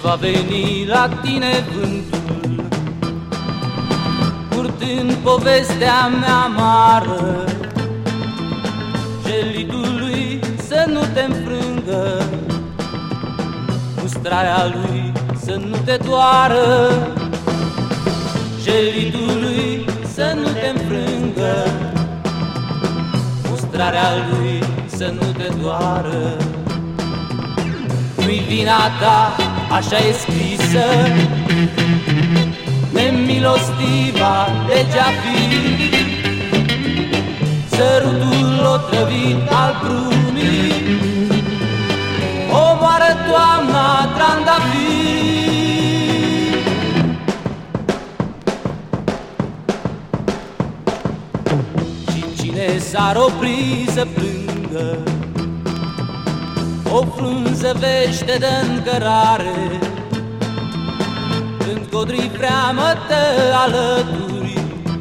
va veni la tine vântul, purtând povestea mea amară, gelidului să nu te înfrângă, mustraia lui să nu te doară, gelidului să nu te înfrângă, mustrarea lui să nu te doară. Nu-i vina ta, așa e scrisă, nemilostiva legea fi, sărutul otrăvit al brumii omoară toamna trandafiri. Și cine s-ar opri să plângă, o frunză vește de-n cărare, când codrii freamă-tă alături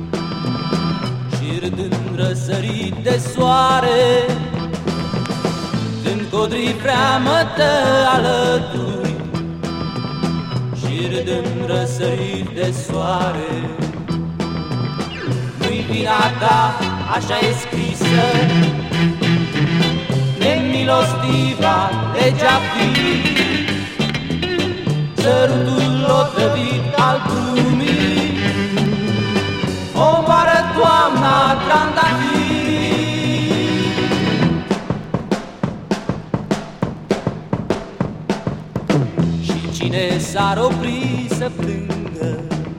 și râdând răsărit de soare, când codrii freamă-tă alături și râdând răsărit de soare. Nu-i vina ta, așa e scrisă, nemilostiva legea fi, sărutul otrăvit al brumii omoară toamna trandafiri. Și cine s-ar opri să plângă,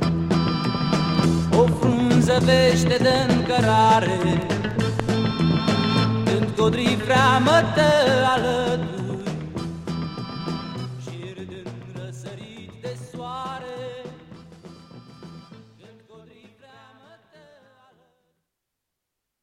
o frunză vește de încărare, când codrii freamă-tă